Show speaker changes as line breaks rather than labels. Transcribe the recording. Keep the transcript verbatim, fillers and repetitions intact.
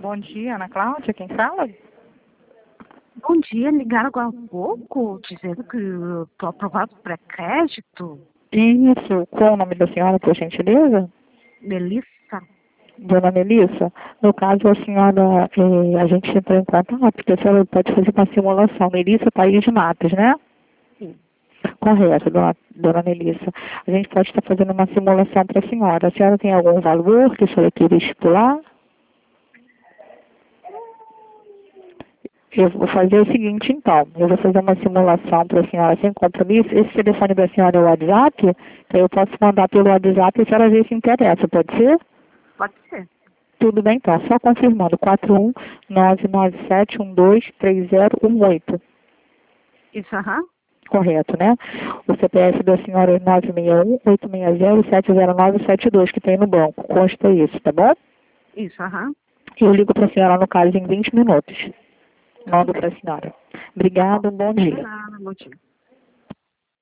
Bom dia, Ana Cláudia, quem fala?
Bom dia, ligaram agora há pouco, dizendo que estou aprovado para crédito.
Isso, qual é o nome da senhora, por gentileza?
Melissa?
Dona Melissa, no caso a senhora, eh, a gente entrou em contato, porque a senhora pode fazer uma simulação. Melissa Thaís de Matos, né?
Sim.
Correto, dona, dona Melissa. A gente pode estar fazendo uma simulação para a senhora. A senhora tem algum valor que a senhora queira estipular? Eu vou fazer o seguinte, então. Eu vou fazer uma simulação para a senhora sem compromisso. Esse telefone da senhora é o WhatsApp? Então eu posso mandar pelo WhatsApp e a senhora ver se interessa. Pode ser?
Pode ser.
Tudo bem, então. Só confirmando. quatro um nove nove sete um dois três zero um oito.
Isso, aham.
Correto, né? O C P F da senhora é nove seis um oito seis zero sete zero nove sete dois, que tem no banco. Consta isso, tá bom?
Isso, aham.
Eu ligo para a senhora, no caso, em vinte minutos.
Tudo
Mando
bem.
para a senhora. Obrigada, um bom
De
dia.
nada, bom dia.